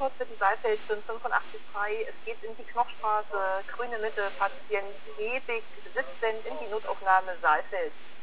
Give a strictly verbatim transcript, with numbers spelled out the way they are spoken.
Nordviertel Saalfeld fünfundachtzig drei. Es geht in die Knochstraße, grüne Mitte, Patient Hedwig siebzehn in die Notaufnahme Saalfeld.